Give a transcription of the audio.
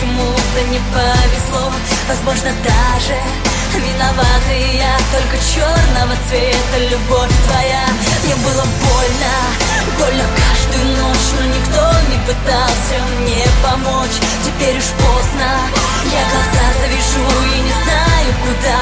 почему-то не повезло. Возможно, даже виноваты я, только черного цвета любовь твоя. Мне было больно, больно каждую ночь, но никто не пытался мне помочь. Теперь уж поздно, я глаза завяжу и не знаю куда.